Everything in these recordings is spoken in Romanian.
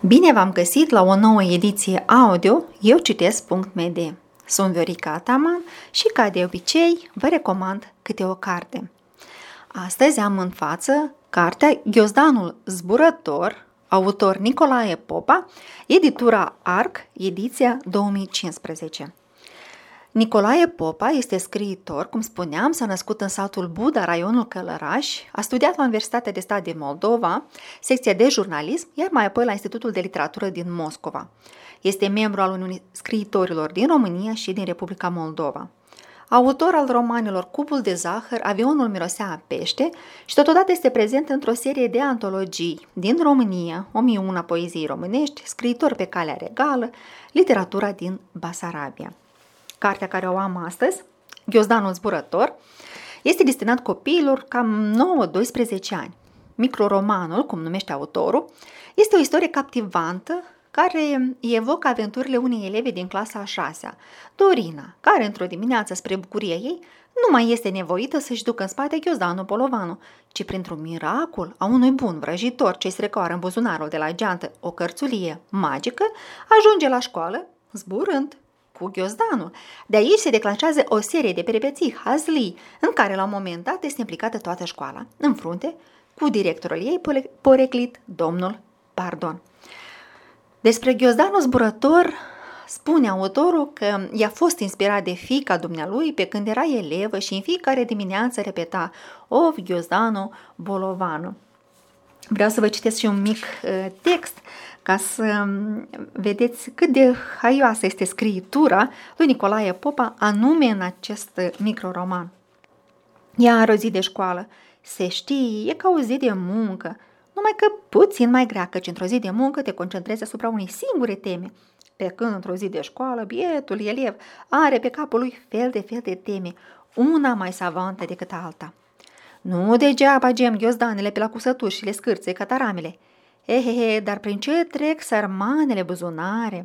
Bine v-am găsit la o nouă ediție audio Eu citesc.md. Sunt Viorica Ataman și, ca de obicei, vă recomand câte o carte. Astăzi am în față cartea Ghiozdanul zburător, autor Nicolae Popa, editura ARC, ediția 2015. Nicolae Popa este scriitor, cum spuneam, s-a născut în satul Buda, raionul Călăraș, a studiat la Universitatea de Stat din Moldova, secția de jurnalism, iar mai apoi la Institutul de Literatură din Moscova. Este membru al Uniunii Scriitorilor din România și din Republica Moldova. Autor al romanelor Cubul de zahăr, Avionul mirosea a pește și totodată este prezent într-o serie de antologii din România, 1001 poezii românești, Scriitor pe calea regală, Literatura din Basarabia. Cartea care o am astăzi, Ghiozdanul zburător, este destinat copiilor cam 9-12 ani. Microromanul, cum numește autorul, este o istorie captivantă care evocă aventurile unei eleve din clasa a 6-a, Dorina, care într-o dimineață, spre bucuria ei, nu mai este nevoită să-și ducă în spate ghiozdanul Bolovanu, ci printr-un miracol a unui bun vrăjitor ce-i strecoară în buzunarul de la geantă o cărțulie magică, ajunge la școală zburând cu ghiozdanul. De aici se declanșează o serie de peripeții hazlii, în care la un moment dat este implicată toată școala, în frunte cu directorul ei poreclit, domnul Pardon. Despre Ghiozdanul zburător spune autorul că i-a fost inspirat de fiica dumnealui pe când era elevă și în fiecare dimineață repeta Of Ghiozdanul Bolovanu. Vreau să vă citesc și un mic text ca să vedeți cât de haioasă este scriitura lui Nicolae Popa, anume în acest microroman. Iar o zi de școală, se știe, e ca o zi de muncă, numai că puțin mai grea, căci într-o zi de muncă te concentrezi asupra unei singure teme, pe când într-o zi de școală, bietul elev are pe capul lui fel de teme, una mai savantă decât alta. Nu degeaba gem ghiozdanele pe la cusături și le scârțe cataramele. Dar prin ce trec sărmanele buzunare?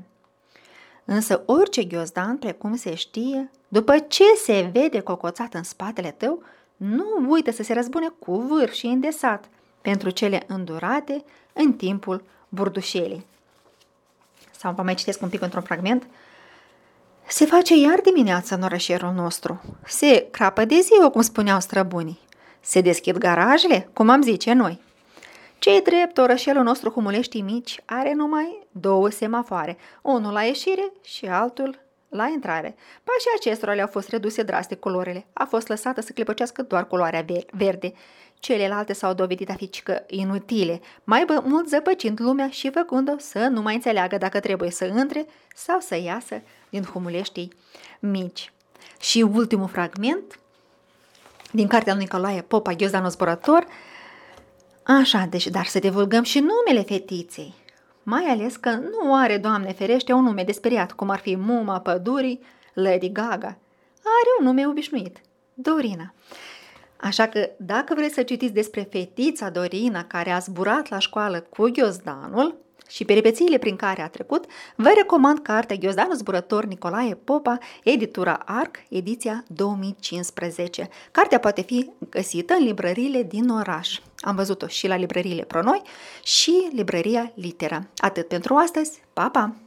Însă orice ghiozdan, precum se știe, după ce se vede cocoțat în spatele tău, nu uită să se răzbune cu vârf și îndesat pentru cele îndurate în timpul burdușelii. Sau vă mai citesc un pic într-un fragment. Se face iar dimineața în orășelul nostru. Se crapă de ziua, cum spuneau străbunii. Se deschid garajele, cum am zice noi. Ce-i drept, orășelul nostru Humuleștii Mici are numai 2 semafoare, unul la ieșire și altul la intrare. Pa și acestora le-au fost reduse drastic culorile. A fost lăsată să clepăcească doar culoarea verde. Celelalte s-au dovedit a fi inutile, mai mult zăpăcind lumea și făcând-o să nu mai înțeleagă dacă trebuie să intre sau să iasă din Humuleștii Mici. Și ultimul fragment din cartea lui Nicolae Popa, Ghiozdanul zburător. Așa, deci, dar să divulgăm și numele fetiței, mai ales că nu are, Doamne ferește, un nume desperiat, cum ar fi Muma Pădurii, Lady Gaga. Are un nume obișnuit, Dorina. Așa că, dacă vreți să citiți despre fetița Dorina care a zburat la școală cu ghiozdanul și peripețiile prin care a trecut, vă recomand cartea Ghiozdanul zburător Nicolae Popa, editura ARC, ediția 2015. Cartea poate fi găsită în librăriile din oraș. Am văzut-o și la librăriile Pronoi și librăria Litera. Atât pentru astăzi, pa, pa!